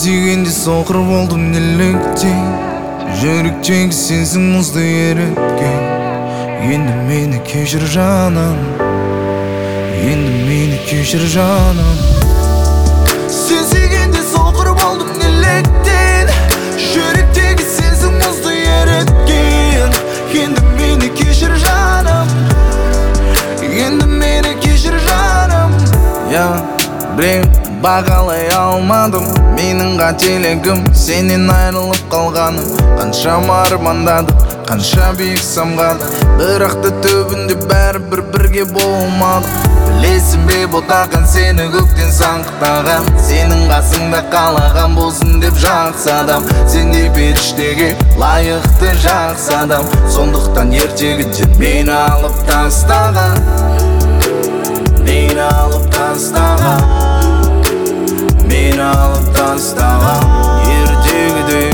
сүйгенде соқыр болдым неліктен, жүректегі сенсің мұзды еріткен. Енді мені кешір жаным, енді мені кешір жаным. Сен сүйгенде соқыр болдым неліктен, жүректегі сенсің мұзды еріткен. Енді мені кешір жаным, енді мені кешір жаным. Білем, бағалай алмадым менің қателігім, сенен айырылып қалғаным. Қаншама армандадық, қанша биік самғадық, бірақ та түбінде бәрібір бірге болмадық. Білесің бе ботақан сені көктен саңғықтаған, сенің қасыңда қалаған болсын деп жақсы адам. Сен де періштеге лайықты жақсы адам, сондықтан ертегіден мені алып тастаған, мені алып тастаған, мені алып тастаған ертегіде.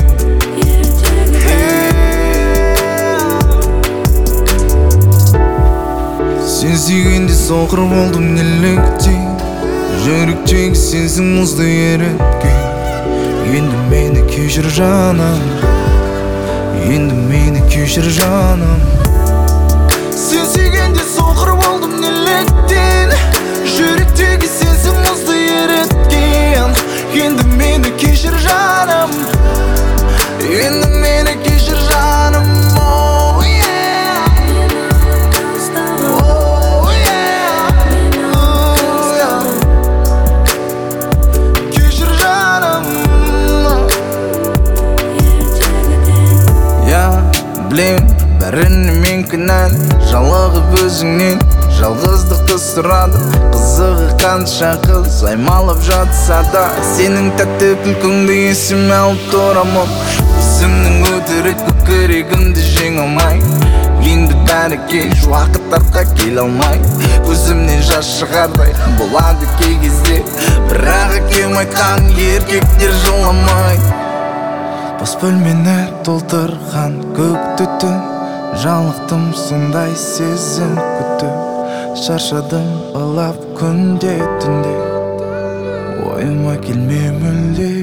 Сен сүйгенде соқыр болдым неліктен, жүректегі сенсің мұзды еріткен. Енді мені кешір жаным, енді мені кешір жаным. Сен сүйгенде соқыр болдым неліктен, жүректегі сенсің мұзды еріткен. Енді мені кешір жаным, енді мені кешір жаным. Oh yeah, oh yeah, oh yeah. Кешір жаным. Білем, бәріне мен кінәлі, жалығып өзіңнен жалғыздықты сұрадым. Қызығы қанша қыз аймалап жатса да, сенің тәтті күлкіңді есіме алып тұрамын. Өзімнің өтірік көкірегімді жеңе алмай, енді бәрі кеш, уақыт артқа келе алмай. Көзімнен жас шығардай болады кей кезде, бірақ әкем айтқан еркектер жыламай. Бос бөлмені толтырған көк түтін, жалықтым сондай сезім күтіп. Шаршадым ылап күнде түнде, ойыма келме мүлде.